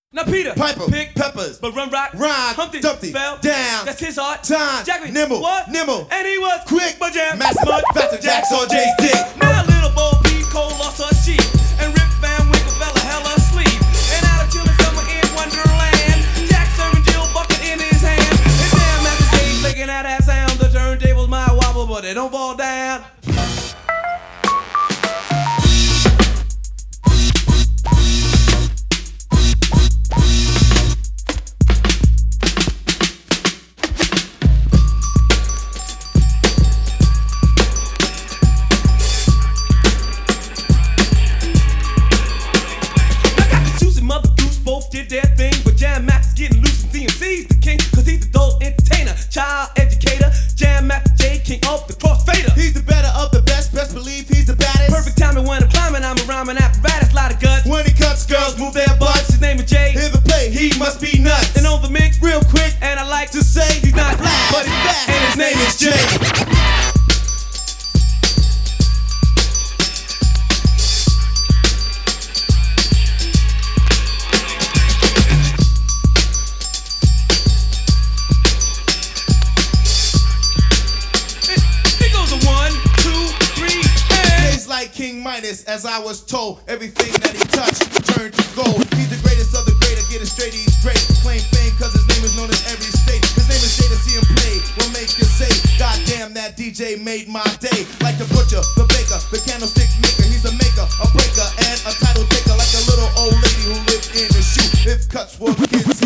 Now Peter, Piper, pick peppers, but run rock, rhyme, Humpty, Dumpty, fell down, that's his art. time, Jackman, nimble, what? nimble, and he was quick, but jam, master, mud, faster, Jacks on Jay's dick. Now little Bo Peep Cole lost her sheep, and Rip Van Winkle fell a hell asleep. And out of chilling summer in Wonderland, Jack serving Jill bucket in his hand. And damn at the stage making that sound, the turntables might wobble, but they don't fall down. Both did their thing, but Jam Max is getting loose and DMC's the king, cause he's the adult entertainer, child educator, Jam Max J, king of the crossfader. He's the better of the best believe he's the baddest. Perfect timing when I'm climbing, I'm a rhyming apparatus, lot of guts. When he cuts, girls move their butts. His name is Jay, Hear the play, he must be nuts. and on the mix, Real quick, and I like to say he's not flash, but he's fast, and his name is Jay. Like King Midas, as I was told, everything that he touched turned to gold. He's the greatest of the great, I get it straight, he's great. Claim fame cause his name is known in every state. His name is Jay, to see him play will make you say, God damn, that DJ made my day. Like the butcher, the baker, the candlestick maker. He's a maker, a breaker, and a title taker. Like a little old lady who lived in a shoe. If cuts were kids